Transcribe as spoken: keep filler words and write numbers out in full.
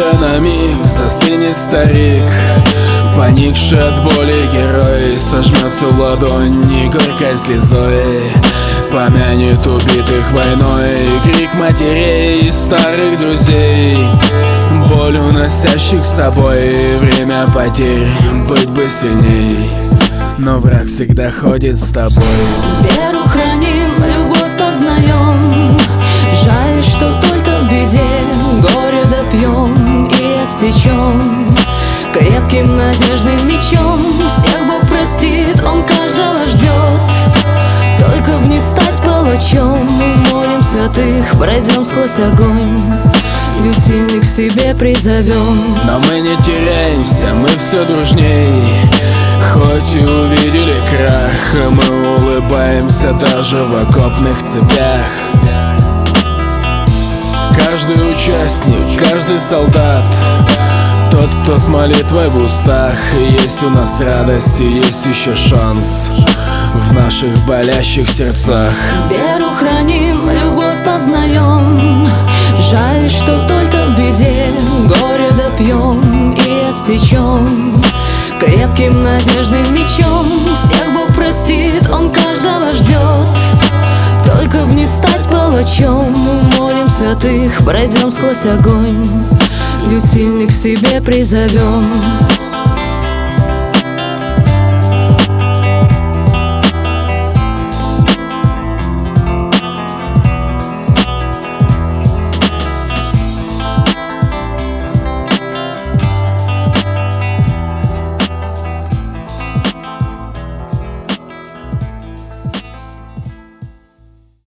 Где-то на миг застынет старик, поникший от боли герой, сожмется в ладони горькой слезой, помянет убитых войной. Крик матерей и старых друзей, боль уносящих с собой. Время потерь, быть бы сильней, но враг всегда ходит с тобой. Веру храним, любовь познаем, жаль, что только в беде горе допьем и отсечем крепким надежным мечом. Всех Бог простит, Он каждого ждет, только б не стать палачом. Молим святых, пройдем сквозь огонь, люд сильных к себе призовем. Но мы не теряемся, мы все дружней, хоть и увидели крах, мы улыбаемся даже в окопных цепях. Каждый участник, каждый солдат, тот, кто с молитвой в устах. Есть у нас радость и есть еще шанс в наших болящих сердцах. Веру храним, любовь познаем, жаль, что только в беде горе допьем и отсечем крепким надежным мечом. Всех Бог простит, Он каждого ждет, только б не стать палачом. Молим святых, пройдем сквозь огонь, люд сильных к себе призовем.